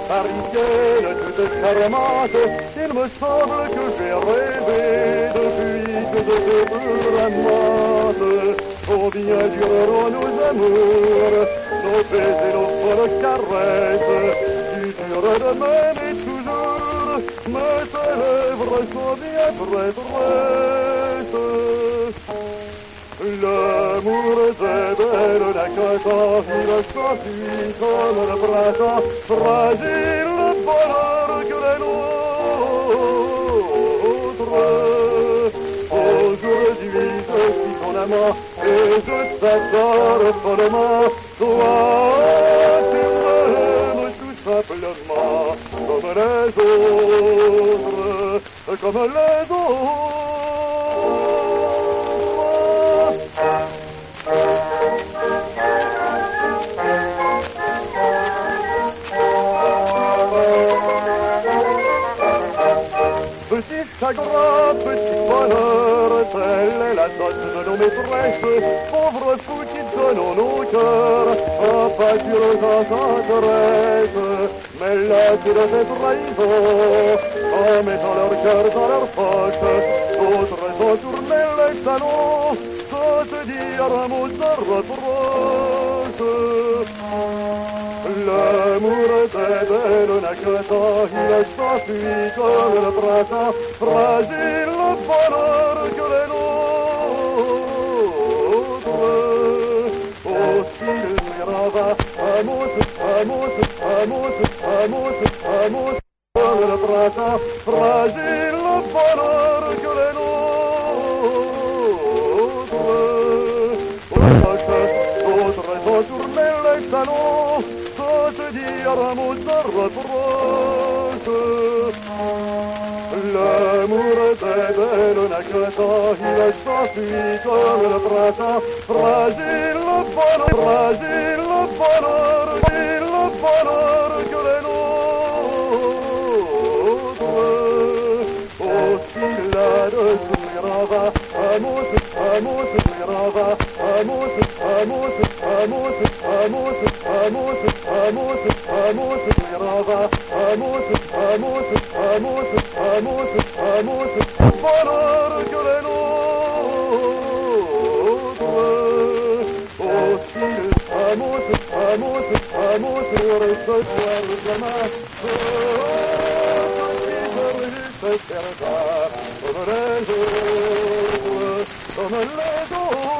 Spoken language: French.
parisienne toute charmante, il me semble que j'ai rêvé depuis que de tes purs amantes. Oh bien dureront nos amours, nos baisers, nos folles caresses, tu jures de m'aimer toujours, mais tes lèvres sont bien traîtresses. L'amour est belle, la qu'un philosophie comme le printemps, fragile le bonheur que les nôtres. Aujourd'hui je suis ton amant et je t'adore follement. Toi tu m'aimes tout simplement comme les autres, comme les autres. Petit chagrin, petit bonheur, telle est la dot de nos maîtresses, pauvres fous qui donnent nos cœurs, en pâture sans tendresse, mais là c'est de ces trahisons, en mettant leur cœur dans leur poche, d'autres ont tourné les salons, sans te dire un mot de reproche. L'amour est belle, n'a que temps, il s'enfuit comme le printemps, fragile le bonheur que les nôtres. Aussi l'ira va, amos, amos, amos, amos, amos, comme le printemps, fragile le bonheur que les nôtres. D'autres ont tourné les salons, te dire un mot de reproche. L'amour est belle, n'a que temps, il s'enfuit comme le printemps, fragile le bonheur, fragile le bonheur, fragile le bonheur que les nôtres. Aussi là-dessous l'ira va, amos, amos, l'ira va, amos, amos, amos, amos, amos, amos, amos, l'ira va, amos, amos, amos, amos, amos, bonheur que les nôtres. Aussi amos, amos, amos, recevoir le gamin, comme les autres, comme les autres.